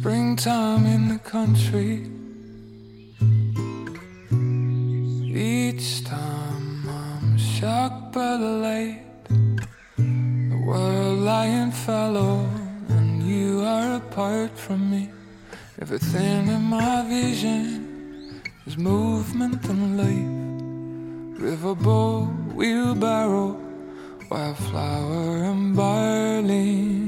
Springtime in the country. Each time I'm shocked by the light. The world lying fallow, and you are apart from me. Everything in my vision is movement and life. Riverboat, wheelbarrow, wildflower and barley.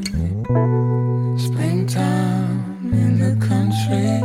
Springtime in the country.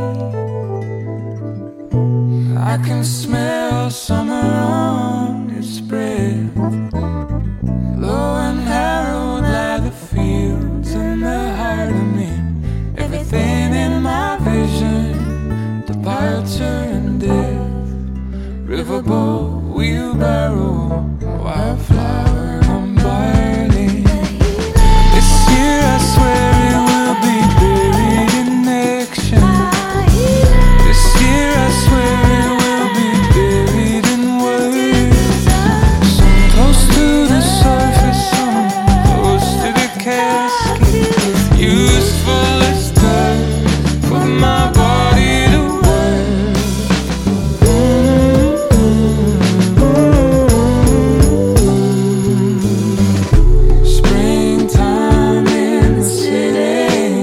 I can smell summer on its breath. Low and harrowed lie the fields in the heart of me. Everything in my vision, departure and death. Riverboat, wheelbarrow, wildflower and barley. This year I swear it will be buried in action. This year I swear it will be buried in words. Some close to the surface, some close to the casket. Useful as dirt for my body to work. Springtime in the city.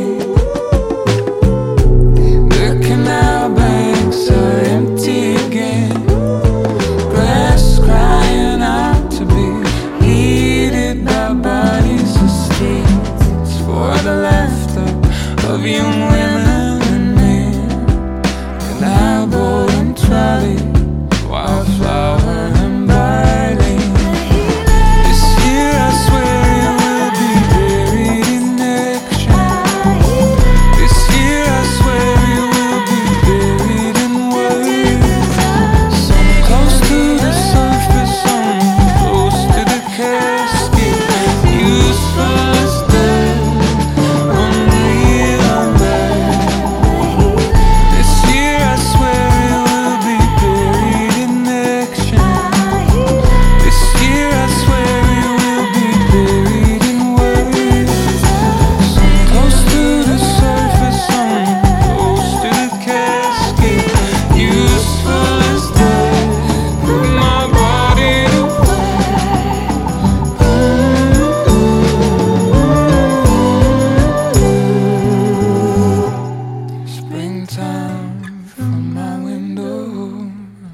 The canal banks are empty again. Grass crying out to be heated by bodies asleep. It's for the laughter of young women and men. Canal boat and trolley, wildflower and barley. This year I swear it will be buried in action. This year I swear it will be buried in words. Some close to the surface, some close to the casket. Useful as dirt, unreal and bad. This year I swear it will be buried in action. This year I swear it will be buried in words. Some close to the surface, some close to the casket. Useful as dirt for my body to Springtime from my window.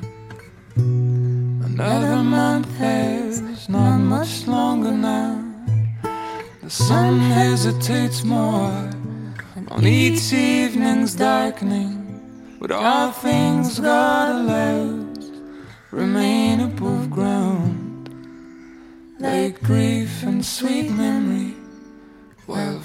Another month has not much longer now. The sun hesitates more on each evening's darkening. But all things God allows remain above ground, like grief and sweet memory, while